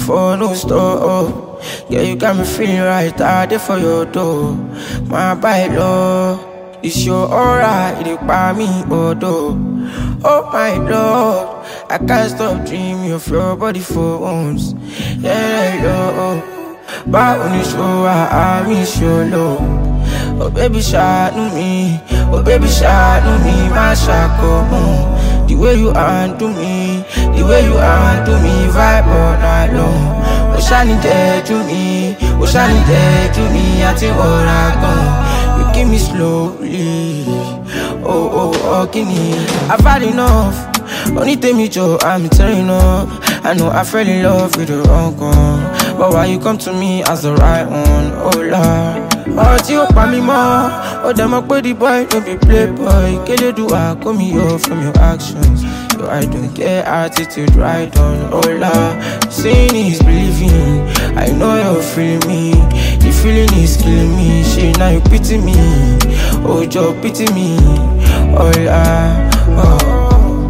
for no store. Yeah, you got me feeling right out there for your door. My bailo, it's your aura, it by me, odo. Oh my lord, I can't stop dreaming of your body for once. Yeah, yo, but when you show I miss your love. Oh baby, shine me, oh baby, shine me, my shako. The way you undo me, the way you undo me, vibe all night long. Oh shiny dead to me, oh shiny dead to me, I think all I gone. You give me slowly, oh, Guinea. I've had enough, only take me Joe, I'm tearing up. I know I fell in love with the wrong one, but why you come to me as the right one, oh Lord. Oh, you pa me more. Oh, them up with the boy, don't be playboy. Can you do I call me off from your actions? Yo, I don't get attitude right on. Oh, la, seeing is believing. I know you're feeling me. The feeling is killing me. Shit, now you pity me. Oh, Joe, pity me. Oh, la, oh.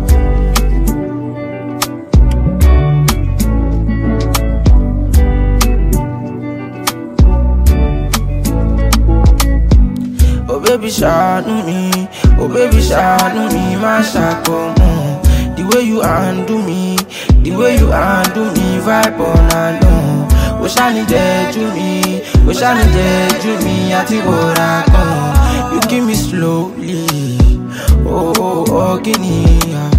Oh baby, shine me, oh baby, shine me, my shako. The way you undo me, the way you undo me, vibe on and on. Oh shiny dead to me, oh shiny dead to me, I think what I come. You give me slowly, oh, Guinea.